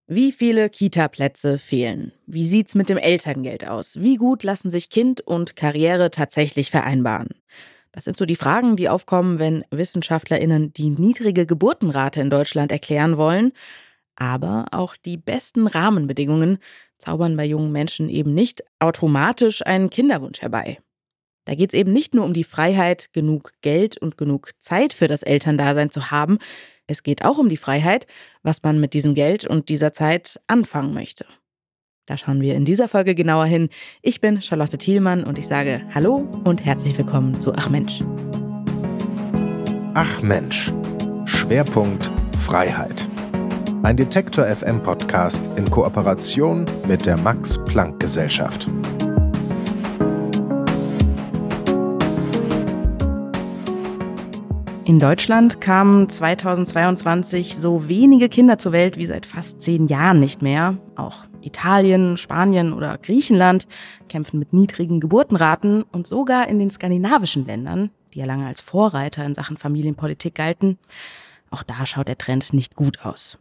Wie viele Kita-Plätze fehlen? Wie sieht's mit dem Elterngeld aus? Wie gut lassen sich Kind und Karriere tatsächlich vereinbaren? Das sind so die Fragen, die aufkommen, wenn WissenschaftlerInnen die niedrige Geburtenrate in Deutschland erklären wollen. Aber auch die besten Rahmenbedingungen zaubern bei jungen Menschen eben nicht automatisch einen Kinderwunsch herbei. Da geht es eben nicht nur um die Freiheit, genug Geld und genug Zeit für das Elterndasein zu haben. Es geht auch um die Freiheit, was man mit diesem Geld und dieser Zeit anfangen möchte. Da schauen wir in dieser Folge genauer hin. Ich bin Charlotte Thielmann und ich sage Hallo und herzlich willkommen zu Ach Mensch. Ach Mensch. Schwerpunkt Freiheit. Ein Detektor FM Podcast in Kooperation mit der Max-Planck-Gesellschaft. In Deutschland kamen 2022 so wenige Kinder zur Welt wie seit fast 10 Jahren nicht mehr. Auch Italien, Spanien oder Griechenland kämpfen mit niedrigen Geburtenraten und sogar in den skandinavischen Ländern, die ja lange als Vorreiter in Sachen Familienpolitik galten, auch da schaut der Trend nicht gut aus.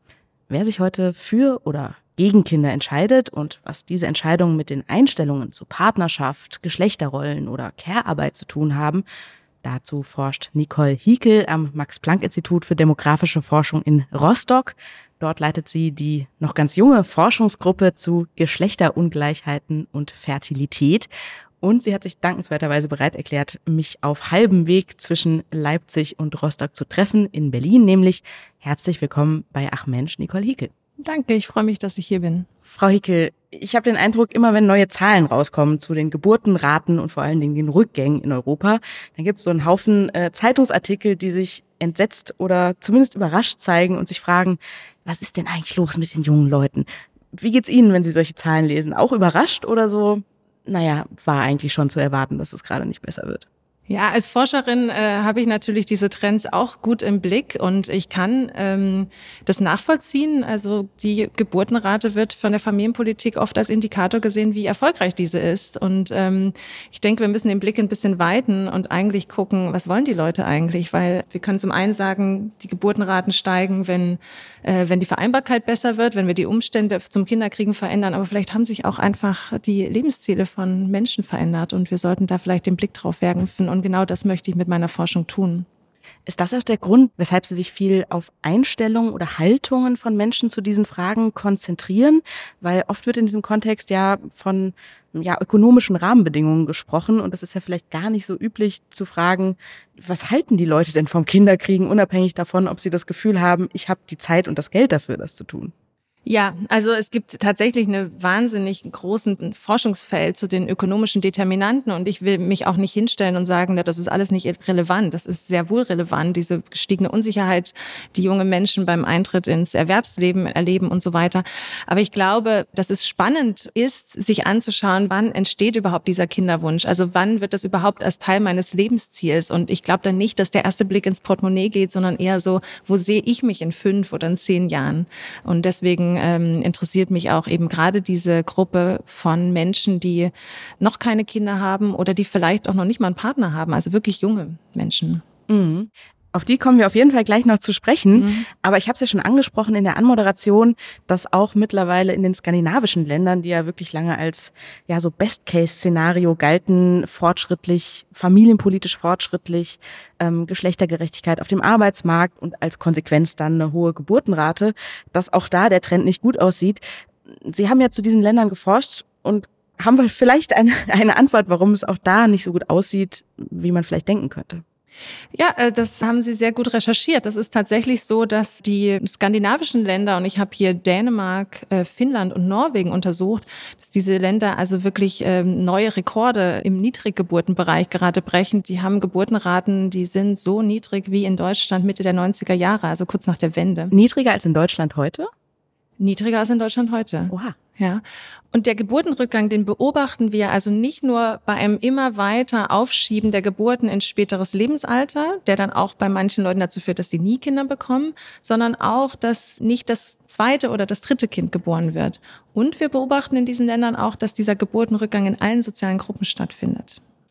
Wer sich heute für oder gegen Kinder entscheidet und was diese Entscheidungen mit den Einstellungen zu Partnerschaft, Geschlechterrollen oder Care-Arbeit zu tun haben, dazu forscht Nicole Hiekel am Max-Planck-Institut für demografische Forschung in Rostock. Dort leitet sie die noch ganz junge Forschungsgruppe zu Geschlechterungleichheiten und Fertilität. Und sie hat sich dankenswerterweise bereit erklärt, mich auf halbem Weg zwischen Leipzig und Rostock zu treffen, in Berlin nämlich. Herzlich willkommen bei Ach Mensch, Nicole Hiekel. Danke, ich freue mich, dass ich hier bin. Frau Hiekel, ich habe den Eindruck, immer wenn neue Zahlen rauskommen zu den Geburtenraten und vor allen Dingen den Rückgängen in Europa, dann gibt es so einen Haufen Zeitungsartikel, die sich entsetzt oder zumindest überrascht zeigen und sich fragen, was ist denn eigentlich los mit den jungen Leuten? Wie geht's Ihnen, wenn Sie solche Zahlen lesen? Auch überrascht oder so? Naja, war eigentlich schon zu erwarten, dass es gerade nicht besser wird. Ja, als Forscherin habe ich natürlich diese Trends auch gut im Blick und ich kann das nachvollziehen. Also die Geburtenrate wird von der Familienpolitik oft als Indikator gesehen, wie erfolgreich diese ist. Und ich denke, wir müssen den Blick ein bisschen weiten und eigentlich gucken, was wollen die Leute eigentlich? Weil wir können zum einen sagen, die Geburtenraten steigen, wenn die Vereinbarkeit besser wird, wenn wir die Umstände zum Kinderkriegen verändern. Aber vielleicht haben sich auch einfach die Lebensziele von Menschen verändert und wir sollten da vielleicht den Blick drauf werfen. Und genau das möchte ich mit meiner Forschung tun. Ist das auch der Grund, weshalb Sie sich viel auf Einstellungen oder Haltungen von Menschen zu diesen Fragen konzentrieren? Weil oft wird in diesem Kontext ja von ökonomischen Rahmenbedingungen gesprochen und das ist ja vielleicht gar nicht so üblich zu fragen, was halten die Leute denn vom Kinderkriegen, unabhängig davon, ob sie das Gefühl haben, ich habe die Zeit und das Geld dafür, das zu tun. Ja, also es gibt tatsächlich einen wahnsinnig großen Forschungsfeld zu den ökonomischen Determinanten und ich will mich auch nicht hinstellen und sagen, das ist alles nicht relevant. Das ist sehr wohl relevant, diese gestiegene Unsicherheit, die junge Menschen beim Eintritt ins Erwerbsleben erleben und so weiter. Aber ich glaube, dass es spannend ist, sich anzuschauen, wann entsteht überhaupt dieser Kinderwunsch? Also wann wird das überhaupt als Teil meines Lebensziels? Und ich glaube dann nicht, dass der erste Blick ins Portemonnaie geht, sondern eher so, wo sehe ich mich in 5 oder in 10 Jahren? Und deswegen interessiert mich auch eben gerade diese Gruppe von Menschen, die noch keine Kinder haben oder die vielleicht auch noch nicht mal einen Partner haben, also wirklich junge Menschen. Mhm. Auf die kommen wir auf jeden Fall gleich noch zu sprechen. Aber ich habe es ja schon angesprochen in der Anmoderation, dass auch mittlerweile in den skandinavischen Ländern, die ja wirklich lange als so Best-Case-Szenario galten, fortschrittlich, familienpolitisch fortschrittlich, Geschlechtergerechtigkeit auf dem Arbeitsmarkt und als Konsequenz dann eine hohe Geburtenrate, dass auch da der Trend nicht gut aussieht. Sie haben ja zu diesen Ländern geforscht und haben wir vielleicht eine Antwort, warum es auch da nicht so gut aussieht, wie man vielleicht denken könnte? Ja, das haben Sie sehr gut recherchiert. Das ist tatsächlich so, dass die skandinavischen Länder, und ich habe hier Dänemark, Finnland und Norwegen untersucht, dass diese Länder also wirklich neue Rekorde im Niedriggeburtenbereich gerade brechen. Die haben Geburtenraten, die sind so niedrig wie in Deutschland Mitte der 90er Jahre, also kurz nach der Wende. Niedriger als in Deutschland heute? Niedriger als in Deutschland heute. Oha. Ja. Und der Geburtenrückgang, den beobachten wir also nicht nur bei einem immer weiter Aufschieben der Geburten ins späteres Lebensalter, der dann auch bei manchen Leuten dazu führt, dass sie nie Kinder bekommen, sondern auch, dass nicht das zweite oder das dritte Kind geboren wird. Und wir beobachten in diesen Ländern auch, dass dieser Geburtenrückgang in allen sozialen Gruppen stattfindet.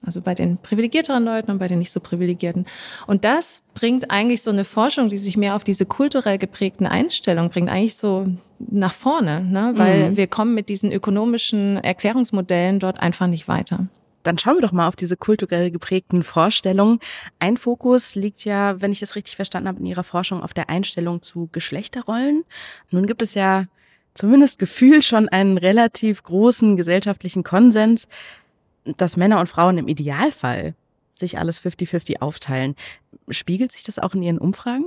Also bei den privilegierteren Leuten und bei den nicht so privilegierten. Und das bringt eigentlich so eine Forschung, die sich mehr auf diese kulturell geprägten Einstellungen bringt, eigentlich so nach vorne, ne? Weil wir kommen mit diesen ökonomischen Erklärungsmodellen dort einfach nicht weiter. Dann schauen wir doch mal auf diese kulturell geprägten Vorstellungen. Ein Fokus liegt ja, wenn ich das richtig verstanden habe, in Ihrer Forschung auf der Einstellung zu Geschlechterrollen. Nun gibt es ja zumindest gefühlt schon einen relativ großen gesellschaftlichen Konsens, dass Männer und Frauen im Idealfall sich alles 50-50 aufteilen. Spiegelt sich das auch in Ihren Umfragen?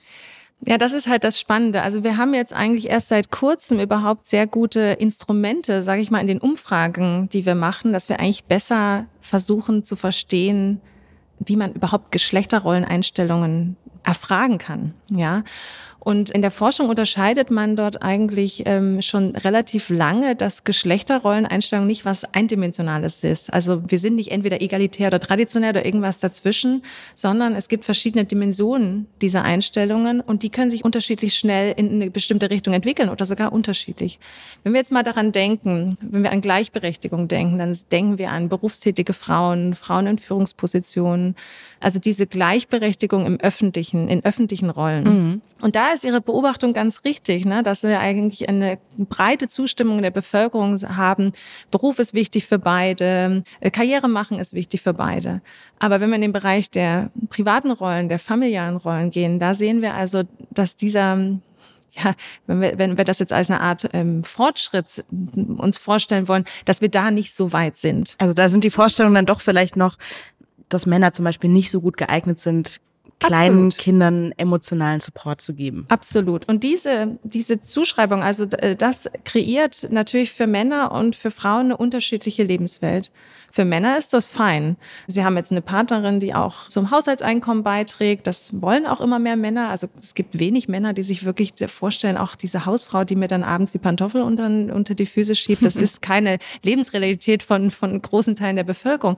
Ja, das ist halt das Spannende. Also wir haben jetzt eigentlich erst seit kurzem überhaupt sehr gute Instrumente, sage ich mal, in den Umfragen, die wir machen, dass wir eigentlich besser versuchen zu verstehen, wie man überhaupt Geschlechterrolleneinstellungen erfragen kann, ja. Und in der Forschung unterscheidet man dort eigentlich schon relativ lange, dass Geschlechterrolleneinstellung nicht was Eindimensionales ist. Also wir sind nicht entweder egalitär oder traditionell oder irgendwas dazwischen, sondern es gibt verschiedene Dimensionen dieser Einstellungen und die können sich unterschiedlich schnell in eine bestimmte Richtung entwickeln oder sogar unterschiedlich. Wenn wir jetzt mal daran denken, wenn wir an Gleichberechtigung denken, dann denken wir an berufstätige Frauen, Frauen in Führungspositionen, also diese Gleichberechtigung in öffentlichen Rollen. Mhm. Und da ist Ihre Beobachtung ganz richtig, ne, dass wir eigentlich eine breite Zustimmung in der Bevölkerung haben. Beruf ist wichtig für beide, Karriere machen ist wichtig für beide. Aber wenn wir in den Bereich der privaten Rollen, der familiären Rollen gehen, da sehen wir also, dass dieser, ja, wenn wir das jetzt als eine Art Fortschritt uns vorstellen wollen, dass wir da nicht so weit sind. Also da sind die Vorstellungen dann doch vielleicht noch, dass Männer zum Beispiel nicht so gut geeignet sind, kleinen Kindern emotionalen Support zu geben. Absolut. Und diese Zuschreibung, also das kreiert natürlich für Männer und für Frauen eine unterschiedliche Lebenswelt. Für Männer ist das fein. Sie haben jetzt eine Partnerin, die auch zum Haushaltseinkommen beiträgt. Das wollen auch immer mehr Männer. Also es gibt wenig Männer, die sich wirklich vorstellen, auch diese Hausfrau, die mir dann abends die Pantoffel unter die Füße schiebt. Das ist keine Lebensrealität von großen Teilen der Bevölkerung.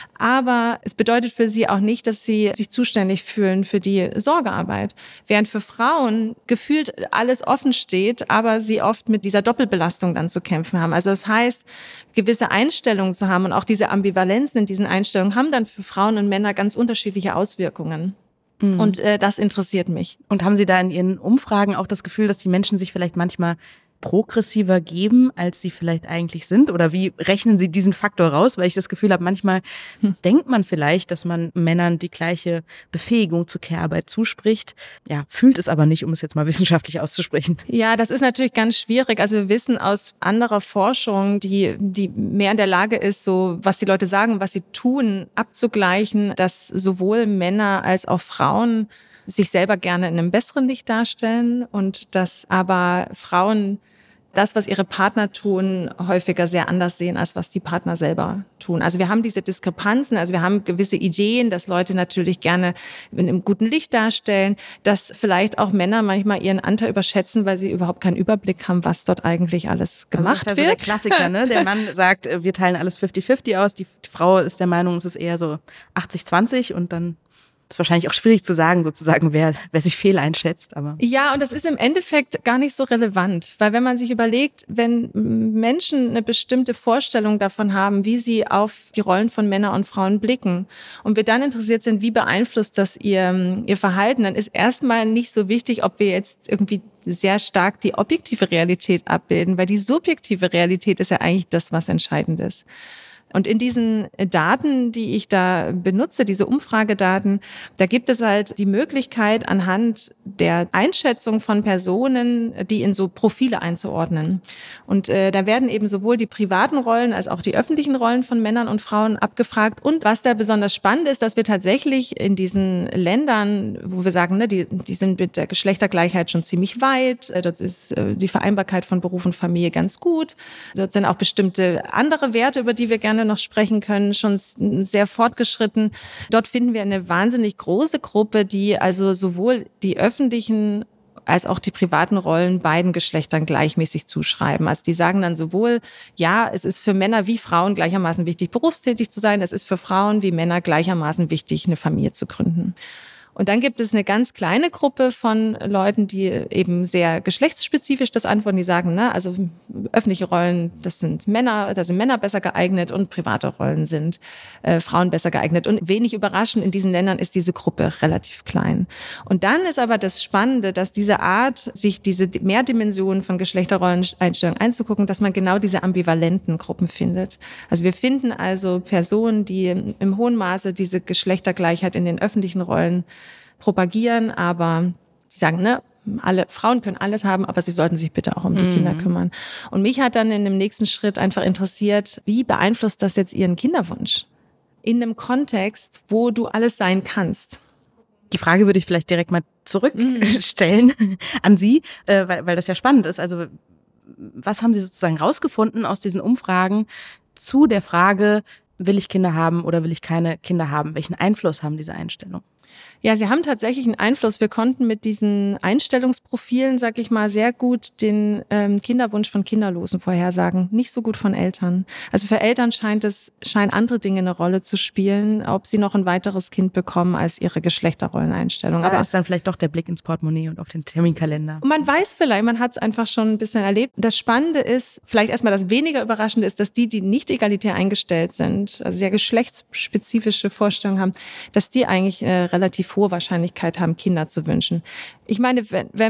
Aber es bedeutet für sie auch nicht, dass sie sich zuständig fühlen für die Sorgearbeit. Während für Frauen gefühlt alles offen steht, aber sie oft mit dieser Doppelbelastung dann zu kämpfen haben. Also das heißt, gewisse Einstellungen zu haben und auch diese Ambivalenzen in diesen Einstellungen haben dann für Frauen und Männer ganz unterschiedliche Auswirkungen. Mhm. Und das interessiert mich. Und haben Sie da in Ihren Umfragen auch das Gefühl, dass die Menschen sich vielleicht manchmal progressiver geben, als sie vielleicht eigentlich sind? Oder wie rechnen Sie diesen Faktor raus? Weil ich das Gefühl habe, manchmal denkt man vielleicht, dass man Männern die gleiche Befähigung zur Care-Arbeit zuspricht. Ja, fühlt es aber nicht, um es jetzt mal wissenschaftlich auszusprechen. Ja, das ist natürlich ganz schwierig. Also wir wissen aus anderer Forschung, die mehr in der Lage ist, so was die Leute sagen, was sie tun, abzugleichen, dass sowohl Männer als auch Frauen sich selber gerne in einem besseren Licht darstellen und dass aber Frauen das, was ihre Partner tun, häufiger sehr anders sehen, als was die Partner selber tun. Also wir haben diese Diskrepanzen, also wir haben gewisse Ideen, dass Leute natürlich gerne in einem guten Licht darstellen, dass vielleicht auch Männer manchmal ihren Anteil überschätzen, weil sie überhaupt keinen Überblick haben, was dort eigentlich alles gemacht wird. Das ist ja so der Klassiker, ne? Der Mann sagt, wir teilen alles 50-50 aus, die Frau ist der Meinung, es ist eher so 80-20 und dann ist wahrscheinlich auch schwierig zu sagen, sozusagen, wer sich fehleinschätzt. Aber ja, und das ist im Endeffekt gar nicht so relevant, weil wenn man sich überlegt, wenn Menschen eine bestimmte Vorstellung davon haben, wie sie auf die Rollen von Männern und Frauen blicken und wir dann interessiert sind, wie beeinflusst das ihr Verhalten, dann ist erstmal nicht so wichtig, ob wir jetzt irgendwie sehr stark die objektive Realität abbilden, weil die subjektive Realität ist ja eigentlich das, was entscheidend ist. Und in diesen Daten, die ich da benutze, diese Umfragedaten, da gibt es halt die Möglichkeit, anhand der Einschätzung von Personen, die in so Profile einzuordnen. Und da werden eben sowohl die privaten Rollen als auch die öffentlichen Rollen von Männern und Frauen abgefragt. Und was da besonders spannend ist, dass wir tatsächlich in diesen Ländern, wo wir sagen, ne, die sind mit der Geschlechtergleichheit schon ziemlich weit, dort ist die Vereinbarkeit von Beruf und Familie ganz gut, dort sind auch bestimmte andere Werte, über die wir gerne noch sprechen können, schon sehr fortgeschritten. Dort finden wir eine wahnsinnig große Gruppe, die also sowohl die öffentlichen als auch die privaten Rollen beiden Geschlechtern gleichmäßig zuschreiben. Also die sagen dann sowohl, ja, es ist für Männer wie Frauen gleichermaßen wichtig, berufstätig zu sein, es ist für Frauen wie Männer gleichermaßen wichtig, eine Familie zu gründen. Und dann gibt es eine ganz kleine Gruppe von Leuten, die eben sehr geschlechtsspezifisch das antworten, die sagen, ne, also öffentliche Rollen, das sind Männer, da sind Männer besser geeignet und private Rollen sind Frauen besser geeignet. Und wenig überraschend, in diesen Ländern ist diese Gruppe relativ klein. Und dann ist aber das Spannende, dass diese Art, sich diese Mehrdimensionen von Geschlechterrolleneinstellungen einzugucken, dass man genau diese ambivalenten Gruppen findet. Also wir finden also Personen, die im hohen Maße diese Geschlechtergleichheit in den öffentlichen Rollen propagieren, aber sie sagen, ne, alle Frauen können alles haben, aber sie sollten sich bitte auch um die Kinder kümmern. Und mich hat dann in dem nächsten Schritt einfach interessiert, wie beeinflusst das jetzt ihren Kinderwunsch? In einem Kontext, wo du alles sein kannst. Die Frage würde ich vielleicht direkt mal zurückstellen an Sie, weil das ja spannend ist. Also was haben Sie sozusagen rausgefunden aus diesen Umfragen zu der Frage, will ich Kinder haben oder will ich keine Kinder haben? Welchen Einfluss haben diese Einstellungen? Ja, sie haben tatsächlich einen Einfluss. Wir konnten mit diesen Einstellungsprofilen, sag ich mal, sehr gut den Kinderwunsch von Kinderlosen vorhersagen. Nicht so gut von Eltern. Also für Eltern scheinen andere Dinge eine Rolle zu spielen, ob sie noch ein weiteres Kind bekommen als ihre Geschlechterrolleneinstellung. Aber ist dann vielleicht doch der Blick ins Portemonnaie und auf den Terminkalender. Und man weiß vielleicht, man hat es einfach schon ein bisschen erlebt. Das Spannende ist, vielleicht erstmal das weniger Überraschende ist, dass die nicht egalitär eingestellt sind, also sehr geschlechtsspezifische Vorstellungen haben, dass die eigentlich relativ hohe Wahrscheinlichkeit haben, Kinder zu wünschen. Ich meine, wenn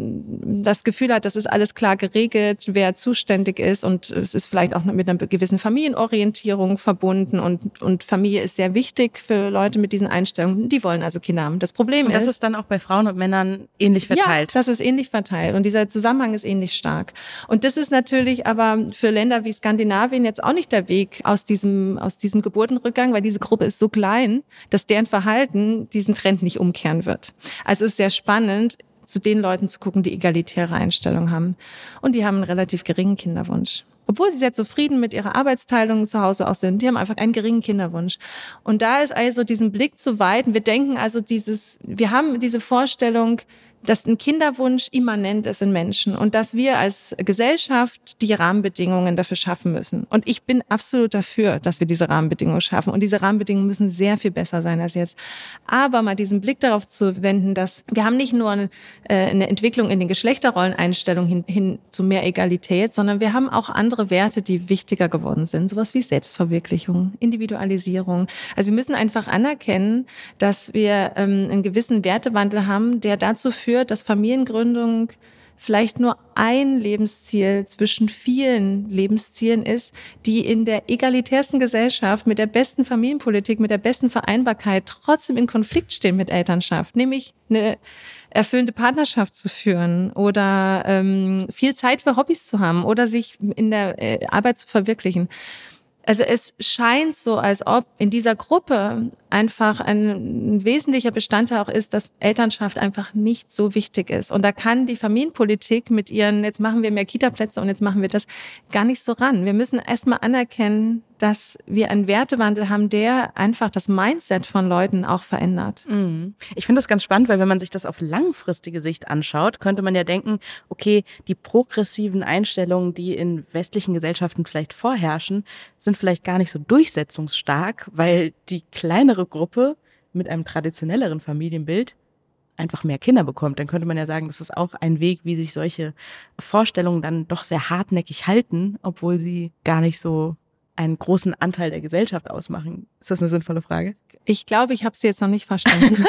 man das Gefühl hat, das ist alles klar geregelt, wer zuständig ist und es ist vielleicht auch mit einer gewissen Familienorientierung verbunden und Familie ist sehr wichtig für Leute mit diesen Einstellungen, die wollen also Kinder haben. Das Problem ist... Das ist dann auch bei Frauen und Männern ähnlich verteilt. Ja, das ist ähnlich verteilt und dieser Zusammenhang ist ähnlich stark. Und das ist natürlich aber für Länder wie Skandinavien jetzt auch nicht der Weg aus diesem Geburtenrückgang, weil diese Gruppe ist so klein, dass deren Verhalten diesen Trend nicht umkehren wird. Also es ist sehr spannend, zu den Leuten zu gucken, die egalitäre Einstellung haben. Und die haben einen relativ geringen Kinderwunsch. Obwohl sie sehr zufrieden mit ihrer Arbeitsteilung zu Hause auch sind, die haben einfach einen geringen Kinderwunsch. Und da ist also diesen Blick zu weiten. Wir denken also wir haben diese Vorstellung, dass ein Kinderwunsch immanent ist in Menschen und dass wir als Gesellschaft die Rahmenbedingungen dafür schaffen müssen. Und ich bin absolut dafür, dass wir diese Rahmenbedingungen schaffen. Und diese Rahmenbedingungen müssen sehr viel besser sein als jetzt. Aber mal diesen Blick darauf zu wenden, dass wir haben nicht nur eine Entwicklung in den Geschlechterrolleneinstellungen hin zu mehr Egalität, sondern wir haben auch andere Werte, die wichtiger geworden sind. Sowas wie Selbstverwirklichung, Individualisierung. Also wir müssen einfach anerkennen, dass wir einen gewissen Wertewandel haben, der dazu führt, dass Familiengründung vielleicht nur ein Lebensziel zwischen vielen Lebenszielen ist, die in der egalitärsten Gesellschaft mit der besten Familienpolitik, mit der besten Vereinbarkeit trotzdem in Konflikt stehen mit Elternschaft, nämlich eine erfüllende Partnerschaft zu führen oder viel Zeit für Hobbys zu haben oder sich in der Arbeit zu verwirklichen. Also es scheint so, als ob in dieser Gruppe einfach ein wesentlicher Bestandteil auch ist, dass Elternschaft einfach nicht so wichtig ist. Und da kann die Familienpolitik mit ihren, jetzt machen wir mehr Kita-Plätze und jetzt machen wir das, gar nicht so ran. Wir müssen erstmal anerkennen, dass wir einen Wertewandel haben, der einfach das Mindset von Leuten auch verändert. Ich finde das ganz spannend, weil wenn man sich das auf langfristige Sicht anschaut, könnte man ja denken, okay, die progressiven Einstellungen, die in westlichen Gesellschaften vielleicht vorherrschen, sind vielleicht gar nicht so durchsetzungsstark, weil die kleinere Gruppe mit einem traditionelleren Familienbild einfach mehr Kinder bekommt. Dann könnte man ja sagen, das ist auch ein Weg, wie sich solche Vorstellungen dann doch sehr hartnäckig halten, obwohl sie gar nicht so einen großen Anteil der Gesellschaft ausmachen. Ist das eine sinnvolle Frage? Ich glaube, ich habe sie jetzt noch nicht verstanden.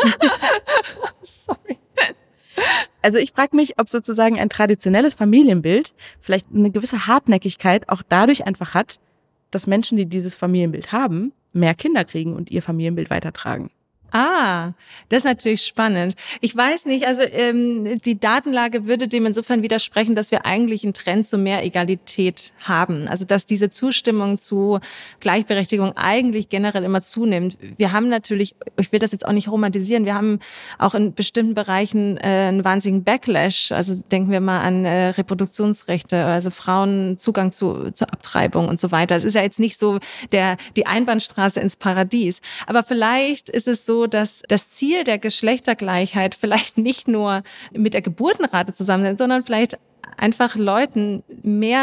Sorry. Also ich frage mich, ob sozusagen ein traditionelles Familienbild vielleicht eine gewisse Hartnäckigkeit auch dadurch einfach hat, dass Menschen, die dieses Familienbild haben, mehr Kinder kriegen und ihr Familienbild weitertragen. Ah, das ist natürlich spannend. Ich weiß nicht, also die Datenlage würde dem insofern widersprechen, dass wir eigentlich einen Trend zu mehr Egalität haben. Also dass diese Zustimmung zu Gleichberechtigung eigentlich generell immer zunimmt. Wir haben natürlich, ich will das jetzt auch nicht romantisieren, wir haben auch in bestimmten Bereichen einen wahnsinnigen Backlash. Also denken wir mal an Reproduktionsrechte, also Frauen Zugang zur Abtreibung und so weiter. Es ist ja jetzt nicht so die Einbahnstraße ins Paradies. Aber vielleicht ist es so, dass das Ziel der Geschlechtergleichheit vielleicht nicht nur mit der Geburtenrate zusammenhängt, sondern vielleicht einfach Leuten mehr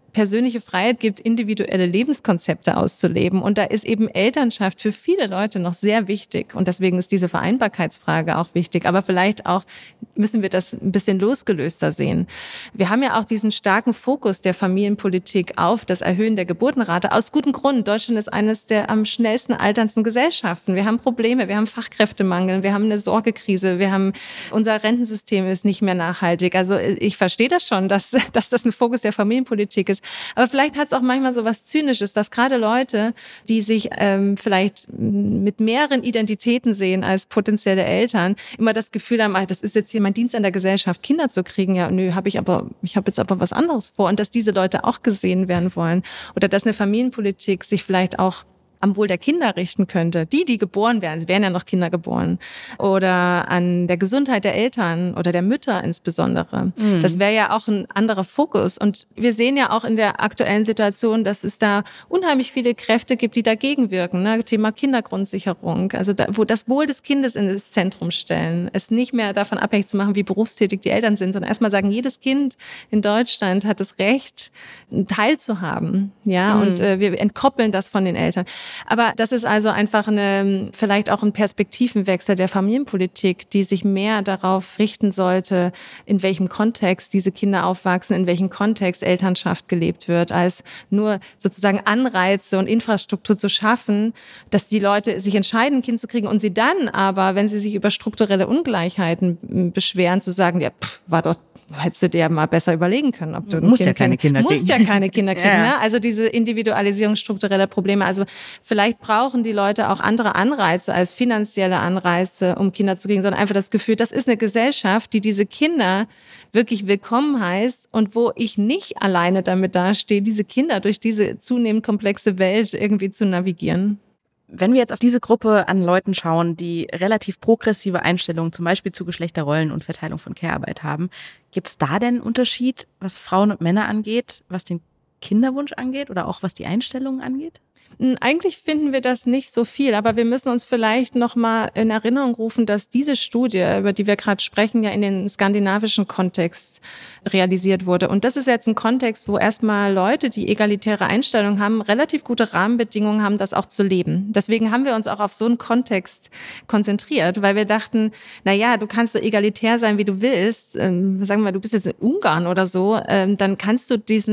persönliche Freiheit gibt, individuelle Lebenskonzepte auszuleben. Und da ist eben Elternschaft für viele Leute noch sehr wichtig. Und deswegen ist diese Vereinbarkeitsfrage auch wichtig. Aber vielleicht auch müssen wir das ein bisschen losgelöster sehen. Wir haben ja auch diesen starken Fokus der Familienpolitik auf das Erhöhen der Geburtenrate. Aus gutem Grund. Deutschland ist eines der am schnellsten alterndsten Gesellschaften. Wir haben Probleme, wir haben Fachkräftemangel, wir haben eine Sorgekrise, unser Rentensystem ist nicht mehr nachhaltig. Also ich verstehe das schon, dass das ein Fokus der Familienpolitik ist. Aber vielleicht hat es auch manchmal so was Zynisches, dass gerade Leute, die sich vielleicht mit mehreren Identitäten sehen als potenzielle Eltern, immer das Gefühl haben, das ist jetzt hier mein Dienst an der Gesellschaft, Kinder zu kriegen. Ja, nö, ich habe jetzt aber was anderes vor. Und dass diese Leute auch gesehen werden wollen. Oder dass eine Familienpolitik sich vielleicht auch am Wohl der Kinder richten könnte, die geboren werden, es werden ja noch Kinder geboren, oder an der Gesundheit der Eltern oder der Mütter insbesondere. Mhm. Das wäre ja auch ein anderer Fokus. Und wir sehen ja auch in der aktuellen Situation, dass es da unheimlich viele Kräfte gibt, die dagegen wirken. Ne? Thema Kindergrundsicherung, also wo das Wohl des Kindes in das Zentrum stellen, es nicht mehr davon abhängig zu machen, wie berufstätig die Eltern sind, sondern erstmal sagen, jedes Kind in Deutschland hat das Recht, einen Teil zu haben. Ja, und wir entkoppeln das von den Eltern. Aber das ist also einfach vielleicht auch ein Perspektivenwechsel der Familienpolitik, die sich mehr darauf richten sollte, in welchem Kontext diese Kinder aufwachsen, in welchem Kontext Elternschaft gelebt wird, als nur sozusagen Anreize und Infrastruktur zu schaffen, dass die Leute sich entscheiden, ein Kind zu kriegen und sie dann aber, wenn sie sich über strukturelle Ungleichheiten beschweren, zu sagen, ja, hättest du dir ja mal besser überlegen können, ob du musst ja keine Kinder kriegen. Ja. Ne? Also diese Individualisierung struktureller Probleme. Also vielleicht brauchen die Leute auch andere Anreize als finanzielle Anreize, um Kinder zu kriegen, sondern einfach das Gefühl, das ist eine Gesellschaft, die diese Kinder wirklich willkommen heißt und wo ich nicht alleine damit dastehe, diese Kinder durch diese zunehmend komplexe Welt irgendwie zu navigieren. Wenn wir jetzt auf diese Gruppe an Leuten schauen, die relativ progressive Einstellungen zum Beispiel zu Geschlechterrollen und Verteilung von Care-Arbeit haben, gibt es da denn einen Unterschied, was Frauen und Männer angeht, was den Kinderwunsch angeht oder auch was die Einstellungen angeht? Eigentlich finden wir das nicht so viel, aber wir müssen uns vielleicht noch mal in Erinnerung rufen, dass diese Studie, über die wir gerade sprechen, ja in den skandinavischen Kontext realisiert wurde. Und das ist jetzt ein Kontext, wo erstmal Leute, die egalitäre Einstellungen haben, relativ gute Rahmenbedingungen haben, das auch zu leben. Deswegen haben wir uns auch auf so einen Kontext konzentriert, weil wir dachten, du kannst so egalitär sein, wie du willst. Sagen wir mal, du bist jetzt in Ungarn oder so, dann kannst du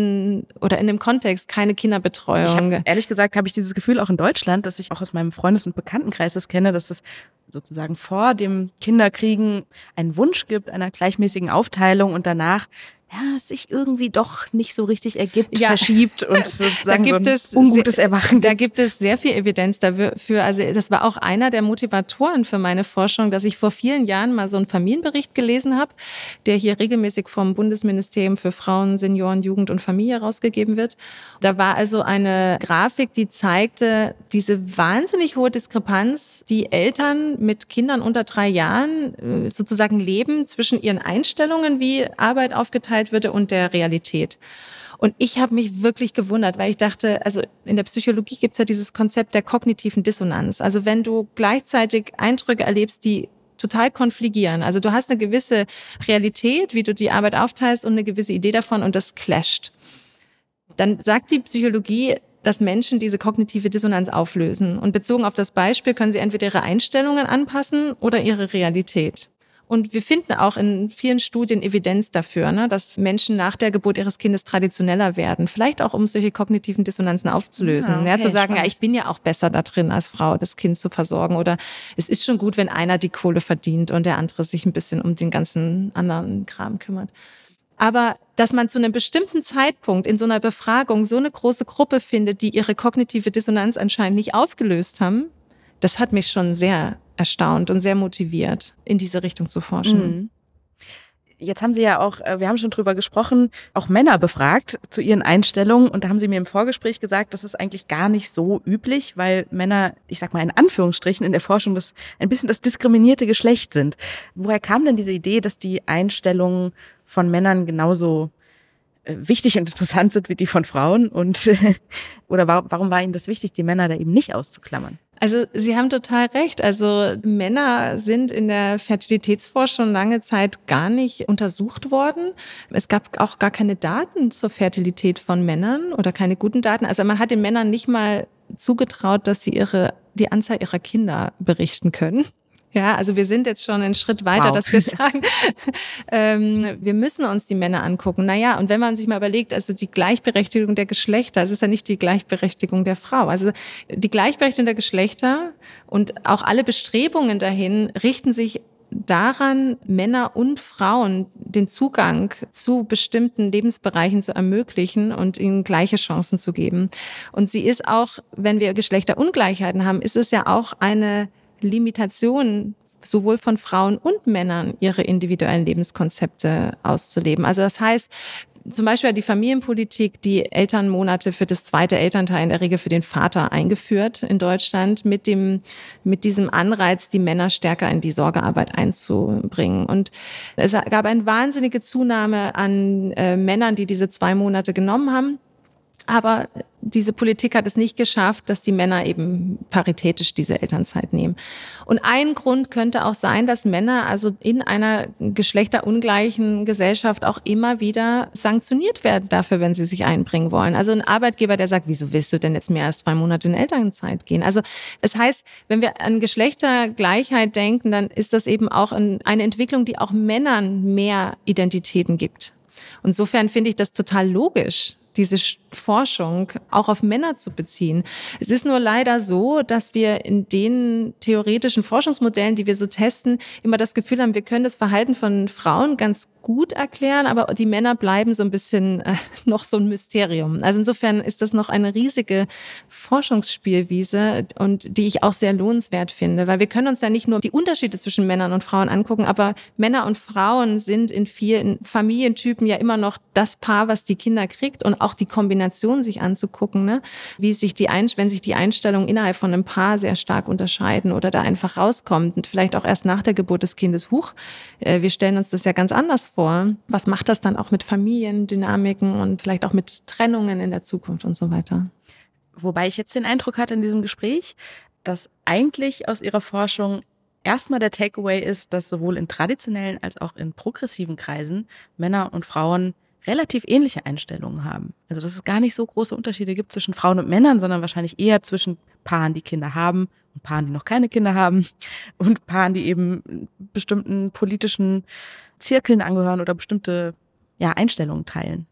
oder in dem Kontext keine Kinderbetreuung. Ehrlich gesagt habe ich dieses Gefühl auch in Deutschland, dass ich auch aus meinem Freundes- und Bekanntenkreis das kenne, dass es sozusagen vor dem Kinderkriegen einen Wunsch gibt einer gleichmäßigen Aufteilung und danach es sich irgendwie doch nicht so richtig ergibt, verschiebt und sozusagen so ein ungutes Erwachen. Da gibt es sehr viel Evidenz dafür. Also das war auch einer der Motivatoren für meine Forschung, dass ich vor vielen Jahren mal so einen Familienbericht gelesen habe, der hier regelmäßig vom Bundesministerium für Frauen, Senioren, Jugend und Familie rausgegeben wird. Da war also eine Grafik, die zeigte diese wahnsinnig hohe Diskrepanz, die Eltern mit Kindern unter 3 Jahren sozusagen leben zwischen ihren Einstellungen, wie Arbeit aufgeteilt würde und der Realität. Und ich habe mich wirklich gewundert, weil ich dachte, also in der Psychologie gibt es ja dieses Konzept der kognitiven Dissonanz. Also wenn du gleichzeitig Eindrücke erlebst, die total konfligieren. Also du hast eine gewisse Realität, wie du die Arbeit aufteilst und eine gewisse Idee davon und das clasht. Dann sagt die Psychologie, dass Menschen diese kognitive Dissonanz auflösen. Und bezogen auf das Beispiel können sie entweder ihre Einstellungen anpassen oder ihre Realität. Und wir finden auch in vielen Studien Evidenz dafür, dass Menschen nach der Geburt ihres Kindes traditioneller werden. Vielleicht auch, um solche kognitiven Dissonanzen aufzulösen. Okay, zu sagen, ich bin ja auch besser da drin als Frau, das Kind zu versorgen. Oder es ist schon gut, wenn einer die Kohle verdient und der andere sich ein bisschen um den ganzen anderen Kram kümmert. Aber dass man zu einem bestimmten Zeitpunkt in so einer Befragung so eine große Gruppe findet, die ihre kognitive Dissonanz anscheinend nicht aufgelöst haben, das hat mich schon sehr erstaunt und sehr motiviert, in diese Richtung zu forschen. Jetzt haben Sie ja auch, wir haben schon drüber gesprochen, auch Männer befragt zu ihren Einstellungen und da haben Sie mir im Vorgespräch gesagt, das ist eigentlich gar nicht so üblich, weil Männer, ich sag mal in Anführungsstrichen, in der Forschung ein bisschen das diskriminierte Geschlecht sind. Woher kam denn diese Idee, dass die Einstellungen von Männern genauso wichtig und interessant sind wie die von Frauen oder warum war Ihnen das wichtig, die Männer da eben nicht auszuklammern? Also Sie haben total recht. Also Männer sind in der Fertilitätsforschung lange Zeit gar nicht untersucht worden. Es gab auch gar keine Daten zur Fertilität von Männern oder keine guten Daten. Also man hat den Männern nicht mal zugetraut, dass sie die Anzahl ihrer Kinder berichten können. Ja, also wir sind jetzt schon einen Schritt weiter, dass wir sagen, wir müssen uns die Männer angucken. Naja, und wenn man sich mal überlegt, also die Gleichberechtigung der Geschlechter, es ist ja nicht die Gleichberechtigung der Frau. Also die Gleichberechtigung der Geschlechter und auch alle Bestrebungen dahin richten sich daran, Männer und Frauen den Zugang zu bestimmten Lebensbereichen zu ermöglichen und ihnen gleiche Chancen zu geben. Und sie ist auch, wenn wir Geschlechterungleichheiten haben, ist es ja auch eine Limitation sowohl von Frauen und Männern, ihre individuellen Lebenskonzepte auszuleben. Also das heißt, zum Beispiel hat die Familienpolitik die Elternmonate für das zweite Elternteil in der Regel für den Vater eingeführt in Deutschland mit diesem Anreiz, die Männer stärker in die Sorgearbeit einzubringen. Und es gab eine wahnsinnige Zunahme an Männern, die diese 2 Monate genommen haben. Aber diese Politik hat es nicht geschafft, dass die Männer eben paritätisch diese Elternzeit nehmen. Und ein Grund könnte auch sein, dass Männer also in einer geschlechterungleichen Gesellschaft auch immer wieder sanktioniert werden dafür, wenn sie sich einbringen wollen. Also ein Arbeitgeber, der sagt, wieso willst du denn jetzt mehr als 2 Monate in Elternzeit gehen? Also das heißt, wenn wir an Geschlechtergleichheit denken, dann ist das eben auch eine Entwicklung, die auch Männern mehr Identitäten gibt. Insofern finde ich das total logisch, diese Forschung auch auf Männer zu beziehen. Es ist nur leider so, dass wir in den theoretischen Forschungsmodellen, die wir so testen, immer das Gefühl haben, wir können das Verhalten von Frauen ganz gut erklären, aber die Männer bleiben so ein bisschen noch so ein Mysterium. Also insofern ist das noch eine riesige Forschungsspielwiese und die ich auch sehr lohnenswert finde, weil wir können uns ja nicht nur die Unterschiede zwischen Männern und Frauen angucken, aber Männer und Frauen sind in vielen Familientypen ja immer noch das Paar, was die Kinder kriegt, und auch die Kombination sich anzugucken, ne? Wenn sich die Einstellungen innerhalb von einem Paar sehr stark unterscheiden oder da einfach rauskommt und vielleicht auch erst nach der Geburt des Kindes, wir stellen uns das ja ganz anders vor. Was macht das dann auch mit Familiendynamiken und vielleicht auch mit Trennungen in der Zukunft und so weiter? Wobei ich jetzt den Eindruck hatte in diesem Gespräch, dass eigentlich aus Ihrer Forschung erstmal der Takeaway ist, dass sowohl in traditionellen als auch in progressiven Kreisen Männer und Frauen relativ ähnliche Einstellungen haben. Also dass es gar nicht so große Unterschiede gibt zwischen Frauen und Männern, sondern wahrscheinlich eher zwischen Paaren, die Kinder haben und Paaren, die noch keine Kinder haben und Paaren, die eben bestimmten politischen Zirkeln angehören oder bestimmte Einstellungen teilen.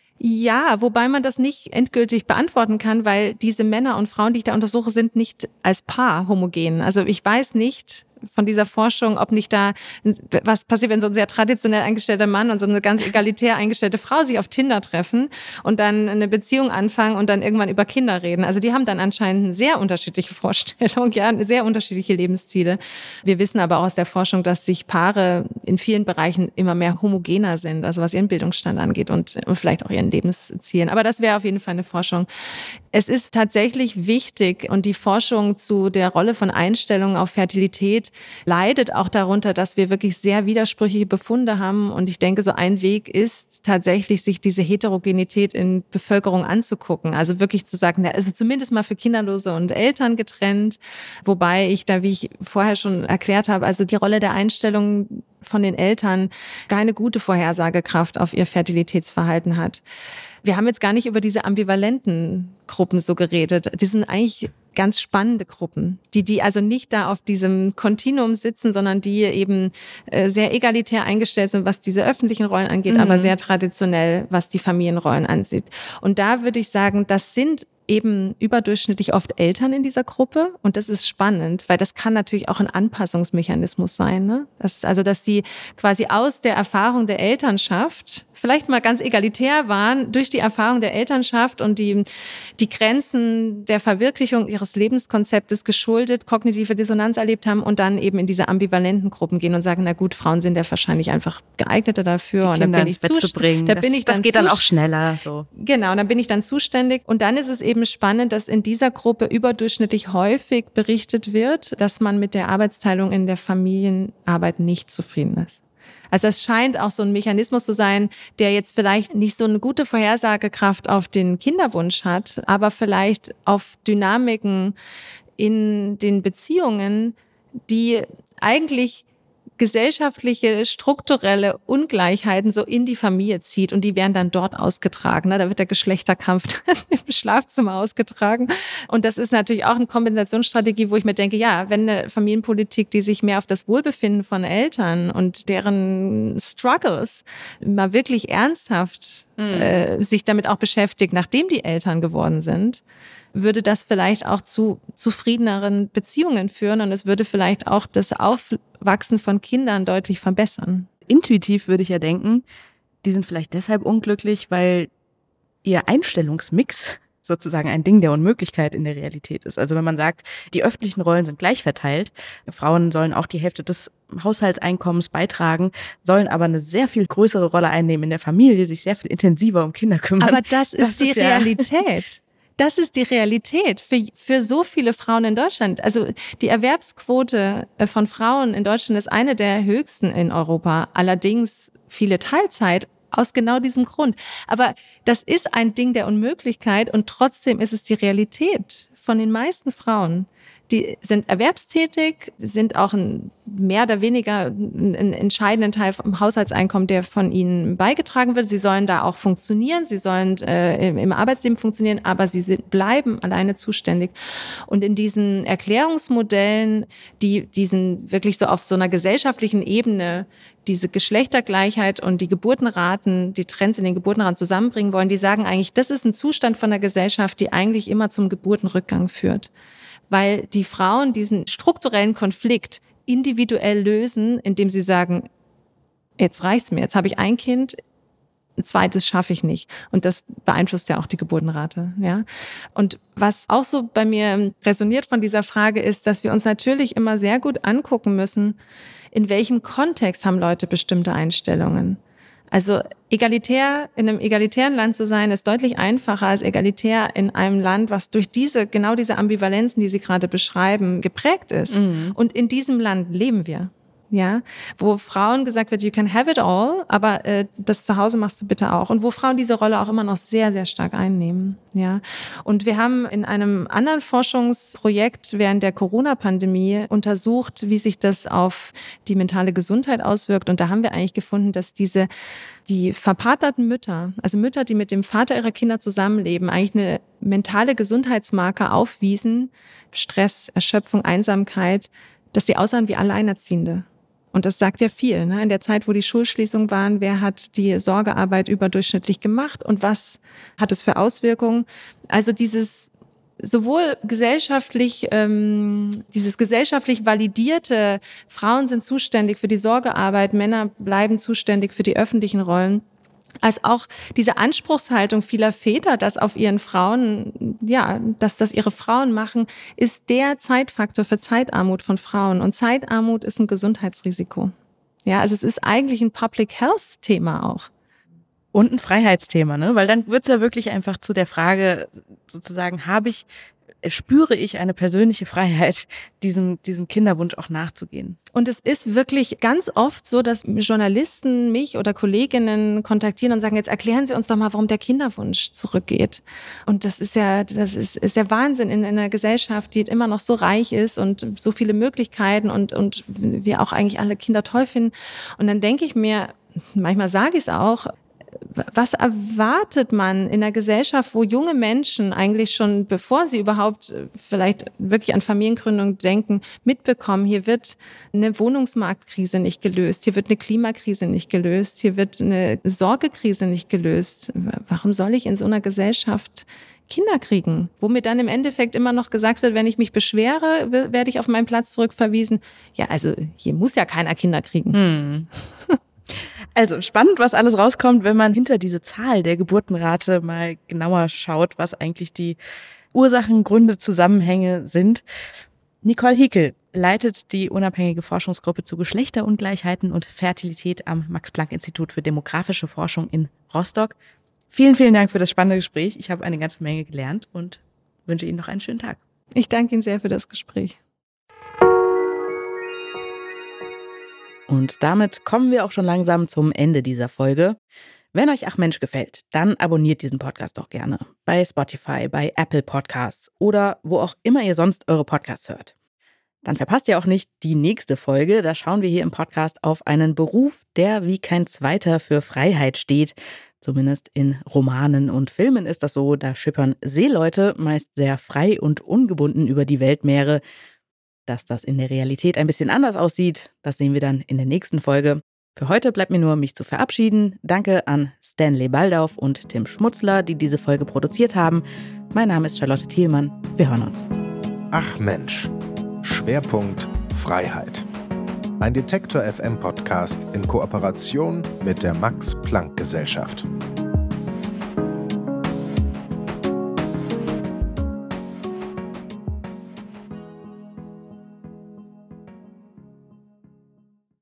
Ja, wobei man das nicht endgültig beantworten kann, weil diese Männer und Frauen, die ich da untersuche, sind nicht als Paar homogen. Also ich weiß nicht von dieser Forschung, ob nicht da, was passiert, wenn so ein sehr traditionell eingestellter Mann und so eine ganz egalitär eingestellte Frau sich auf Tinder treffen und dann eine Beziehung anfangen und dann irgendwann über Kinder reden. Also die haben dann anscheinend eine sehr unterschiedliche Vorstellung, sehr unterschiedliche Lebensziele. Wir wissen aber auch aus der Forschung, dass sich Paare in vielen Bereichen immer mehr homogener sind, also was ihren Bildungsstand angeht und vielleicht auch ihren Lebenszielen. Aber das wäre auf jeden Fall eine Forschung. Es ist tatsächlich wichtig, und die Forschung zu der Rolle von Einstellungen auf Fertilität leidet auch darunter, dass wir wirklich sehr widersprüchliche Befunde haben. Und ich denke, so ein Weg ist tatsächlich, sich diese Heterogenität in Bevölkerung anzugucken. Also wirklich zu sagen, also zumindest mal für Kinderlose und Eltern getrennt. Wobei ich da, wie ich vorher schon erklärt habe, also die Rolle der Einstellung von den Eltern keine gute Vorhersagekraft auf ihr Fertilitätsverhalten hat. Wir haben jetzt gar nicht über diese ambivalenten Gruppen so geredet. Die sind eigentlich ganz spannende Gruppen, die also nicht da auf diesem Kontinuum sitzen, sondern die eben sehr egalitär eingestellt sind, was diese öffentlichen Rollen angeht, aber sehr traditionell, was die Familienrollen ansieht. Und da würde ich sagen, das sind eben überdurchschnittlich oft Eltern in dieser Gruppe. Und das ist spannend, weil das kann natürlich auch ein Anpassungsmechanismus sein, ne? Dass die quasi aus der Erfahrung der Elternschaft vielleicht mal ganz egalitär waren, durch die Erfahrung der Elternschaft und die Grenzen der Verwirklichung ihres Lebenskonzeptes geschuldet, kognitive Dissonanz erlebt haben und dann eben in diese ambivalenten Gruppen gehen und sagen, na gut, Frauen sind ja wahrscheinlich einfach geeigneter dafür. Die und Kinder ins Bett zu bringen. Das geht dann auch schneller. So. Genau, und dann bin ich dann zuständig. Und dann ist es eben spannend, dass in dieser Gruppe überdurchschnittlich häufig berichtet wird, dass man mit der Arbeitsteilung in der Familienarbeit nicht zufrieden ist. Also es scheint auch so ein Mechanismus zu sein, der jetzt vielleicht nicht so eine gute Vorhersagekraft auf den Kinderwunsch hat, aber vielleicht auf Dynamiken in den Beziehungen, die eigentlich gesellschaftliche, strukturelle Ungleichheiten so in die Familie zieht und die werden dann dort ausgetragen. Da wird der Geschlechterkampf im Schlafzimmer ausgetragen. Und das ist natürlich auch eine Kompensationsstrategie, wo ich mir denke, ja, wenn eine Familienpolitik, die sich mehr auf das Wohlbefinden von Eltern und deren Struggles mal wirklich ernsthaft sich damit auch beschäftigt, nachdem die Eltern geworden sind, würde das vielleicht auch zu zufriedeneren Beziehungen führen und es würde vielleicht auch das Aufwachsen von Kindern deutlich verbessern. Intuitiv würde ich ja denken, die sind vielleicht deshalb unglücklich, weil ihr Einstellungsmix sozusagen ein Ding der Unmöglichkeit in der Realität ist. Also wenn man sagt, die öffentlichen Rollen sind gleich verteilt, Frauen sollen auch die Hälfte des Haushaltseinkommens beitragen, sollen aber eine sehr viel größere Rolle einnehmen in der Familie, sich sehr viel intensiver um Kinder kümmern. Aber das ist die Realität. Das ist die Realität für so viele Frauen in Deutschland. Also die Erwerbsquote von Frauen in Deutschland ist eine der höchsten in Europa. Allerdings viele Teilzeit aus genau diesem Grund. Aber das ist ein Ding der Unmöglichkeit und trotzdem ist es die Realität von den meisten Frauen. Die sind erwerbstätig, sind auch mehr oder weniger einen entscheidenden Teil vom Haushaltseinkommen, der von ihnen beigetragen wird. Sie sollen da auch funktionieren, sie sollen im Arbeitsleben funktionieren, aber sie bleiben alleine zuständig. Und in diesen Erklärungsmodellen, die diesen wirklich so auf so einer gesellschaftlichen Ebene diese Geschlechtergleichheit und die Geburtenraten, die Trends in den Geburtenraten zusammenbringen wollen, die sagen eigentlich, das ist ein Zustand von der Gesellschaft, die eigentlich immer zum Geburtenrückgang führt. Weil die Frauen diesen strukturellen Konflikt individuell lösen, indem sie sagen, jetzt reicht's mir, jetzt habe ich ein Kind, ein zweites schaffe ich nicht. Und das beeinflusst ja auch die Geburtenrate. Ja? Und was auch so bei mir resoniert von dieser Frage ist, dass wir uns natürlich immer sehr gut angucken müssen, in welchem Kontext haben Leute bestimmte Einstellungen. Also in einem egalitären Land zu sein, ist deutlich einfacher als egalitär in einem Land, was durch genau diese Ambivalenzen, die Sie gerade beschreiben, geprägt ist. Mhm. Und in diesem Land leben wir. Ja, wo Frauen gesagt wird, you can have it all, aber das zu Hause machst du bitte auch. Und wo Frauen diese Rolle auch immer noch sehr, sehr stark einnehmen. Ja, und wir haben in einem anderen Forschungsprojekt während der Corona-Pandemie untersucht, wie sich das auf die mentale Gesundheit auswirkt. Und da haben wir eigentlich gefunden, dass die verpartnerten Mütter, also Mütter, die mit dem Vater ihrer Kinder zusammenleben, eigentlich eine mentale Gesundheitsmarke aufwiesen, Stress, Erschöpfung, Einsamkeit, dass sie aussahen wie Alleinerziehende. Und das sagt ja viel, ne? In der Zeit, wo die Schulschließungen waren, wer hat die Sorgearbeit überdurchschnittlich gemacht und was hat es für Auswirkungen? Also dieses sowohl gesellschaftlich validierte, Frauen sind zuständig für die Sorgearbeit, Männer bleiben zuständig für die öffentlichen Rollen, als auch diese Anspruchshaltung vieler Väter, dass auf ihren Frauen, ja, dass das ihre Frauen machen, ist der Zeitfaktor für Zeitarmut von Frauen. Und Zeitarmut ist ein Gesundheitsrisiko. Ja, also es ist eigentlich ein Public Health Thema auch. Und ein Freiheitsthema, ne? Weil dann wird's ja wirklich einfach zu der Frage, sozusagen, spüre ich eine persönliche Freiheit, diesem Kinderwunsch auch nachzugehen. Und es ist wirklich ganz oft so, dass Journalisten mich oder Kolleginnen kontaktieren und sagen, jetzt erklären Sie uns doch mal, warum der Kinderwunsch zurückgeht. Und das ist ja Wahnsinn in einer Gesellschaft, die immer noch so reich ist und so viele Möglichkeiten und wir auch eigentlich alle Kinder toll finden. Und dann denke ich mir, manchmal sage ich es auch, was erwartet man in einer Gesellschaft, wo junge Menschen eigentlich schon, bevor sie überhaupt vielleicht wirklich an Familiengründung denken, mitbekommen, hier wird eine Wohnungsmarktkrise nicht gelöst, hier wird eine Klimakrise nicht gelöst, hier wird eine Sorgekrise nicht gelöst. Warum soll ich in so einer Gesellschaft Kinder kriegen? Wo mir dann im Endeffekt immer noch gesagt wird, wenn ich mich beschwere, werde ich auf meinen Platz zurückverwiesen. Ja, also hier muss ja keiner Kinder kriegen. Also spannend, was alles rauskommt, wenn man hinter diese Zahl der Geburtenrate mal genauer schaut, was eigentlich die Ursachen, Gründe, Zusammenhänge sind. Nicole Hiekel leitet die unabhängige Forschungsgruppe zu Geschlechterungleichheiten und Fertilität am Max-Planck-Institut für demografische Forschung in Rostock. Vielen, vielen Dank für das spannende Gespräch. Ich habe eine ganze Menge gelernt und wünsche Ihnen noch einen schönen Tag. Ich danke Ihnen sehr für das Gespräch. Und damit kommen wir auch schon langsam zum Ende dieser Folge. Wenn euch Ach Mensch gefällt, dann abonniert diesen Podcast doch gerne. Bei Spotify, bei Apple Podcasts oder wo auch immer ihr sonst eure Podcasts hört. Dann verpasst ihr auch nicht die nächste Folge. Da schauen wir hier im Podcast auf einen Beruf, der wie kein zweiter für Freiheit steht. Zumindest in Romanen und Filmen ist das so. Da schippern Seeleute meist sehr frei und ungebunden über die Weltmeere. Dass das in der Realität ein bisschen anders aussieht, das sehen wir dann in der nächsten Folge. Für heute bleibt mir nur, mich zu verabschieden. Danke an Stanley Baldauf und Tim Schmutzler, die diese Folge produziert haben. Mein Name ist Charlotte Thielmann. Wir hören uns. Ach Mensch. Schwerpunkt Freiheit. Ein Detektor FM Podcast in Kooperation mit der Max-Planck-Gesellschaft.